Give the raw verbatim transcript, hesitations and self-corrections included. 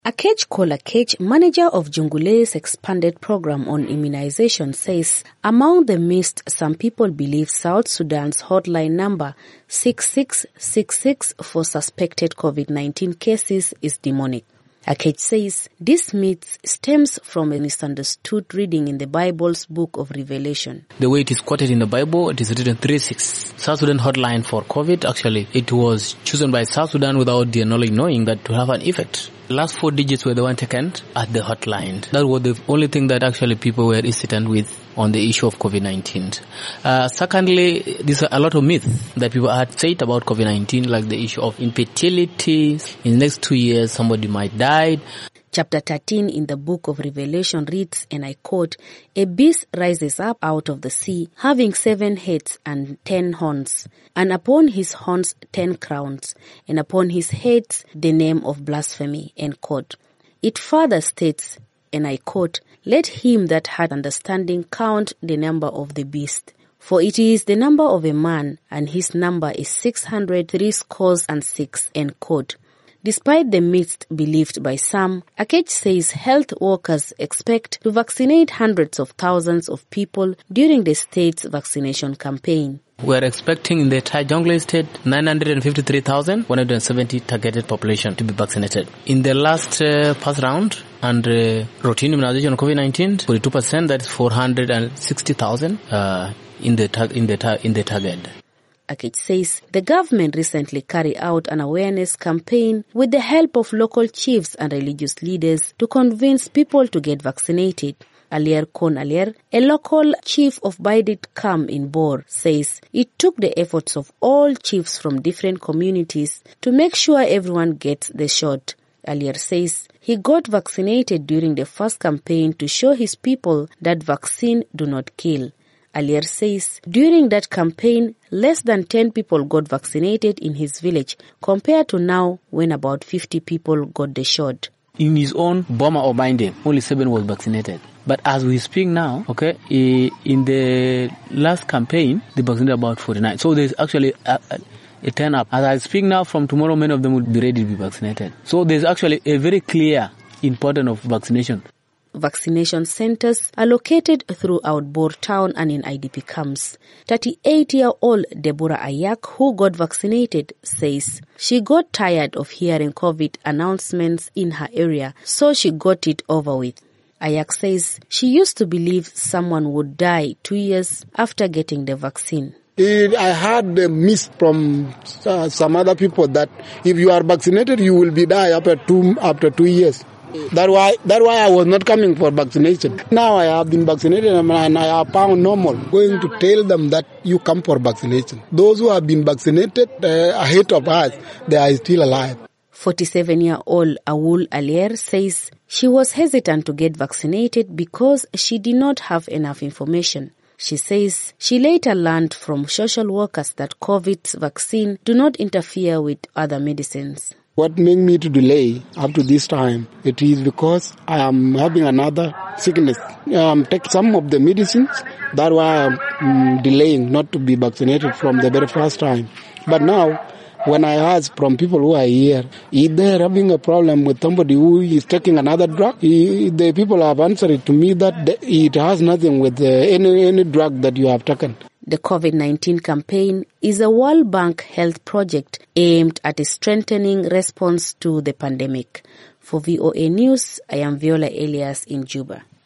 Akech Kolakech, manager of Jungule's expanded program on immunization, says among the missed, some people believe South Sudan's hotline number six six six six for suspected COVID nineteen cases is demonic. Akech says this myth stems from a misunderstood reading in the Bible's book of Revelation. The way it is quoted in the Bible, it is written three six. South Sudan hotline for COVID, actually, it was chosen by South Sudan without their knowledge, knowing that to have an effect. The last four digits were the one taken at the hotline. That was the only thing that actually people were hesitant with on the issue of COVID nineteen. Uh, secondly, there's a lot of myths that people had said about COVID nineteen, like the issue of infertility. In the next two years, somebody might die. Chapter thirteen in the book of Revelation reads, and I quote, "A beast rises up out of the sea, having seven heads and ten horns, and upon his horns ten crowns, and upon his heads the name of blasphemy," end quote. It further states, and I quote, "Let him that hath understanding count the number of the beast, for it is the number of a man, and his number is six hundred three scores and six," end quote. Despite the myths believed by some, Akech says health workers expect to vaccinate hundreds of thousands of people during the state's vaccination campaign. We are expecting in the entire Jonglei state nine hundred fifty-three thousand one hundred seventy targeted population to be vaccinated. In the last uh, first round and uh, routine immunization of COVID nineteen, forty-two percent, that is four hundred sixty thousand uh, in the tar- in the tar- in the target. Akech says the government recently carried out an awareness campaign with the help of local chiefs and religious leaders to convince people to get vaccinated. Alier Kon Alier, a local chief of Baidit Kam in Bor, says it took the efforts of all chiefs from different communities to make sure everyone gets the shot. Alier says he got vaccinated during the first campaign to show his people that vaccine do not kill. Alier says during that campaign, less than ten people got vaccinated in his village compared to now when about fifty people got the shot. In his own Boma or Binde, only seven was vaccinated. But as we speak now, okay, in the last campaign, they vaccinated about forty-nine. So there's actually a, a, a turn up. As I speak now, from tomorrow, many of them will be ready to be vaccinated. So there's actually a very clear importance of vaccination. Vaccination centers are located throughout Bor town and in I D P camps. thirty-eight-year-old Deborah Ayak, who got vaccinated, says she got tired of hearing COVID announcements in her area, so she got it over with. Ayak says she used to believe someone would die two years after getting the vaccine. I heard the myth from uh, some other people that if you are vaccinated, you will be die after two after two years. That's why, that's why I was not coming for vaccination. Now I have been vaccinated and I have found normal. Going to tell them that you come for vaccination. Those who have been vaccinated uh, ahead of us, they are still alive. forty-seven-year-old Awul Alier says she was hesitant to get vaccinated because she did not have enough information. She says she later learned from social workers that COVID's vaccine do not interfere with other medicines. What made me to delay up to this time, it is because I am having another sickness. Um, take some of the medicines, that's why I'm um, delaying not to be vaccinated from the very first time. But now, when I ask from people who are here, if they're having a problem with somebody who is taking another drug, the people have answered to me that it has nothing with uh, any, any drug that you have taken. The COVID nineteen campaign is a World Bank health project aimed at a strengthening response to the pandemic. For V O A News, I am Viola Elias in Juba.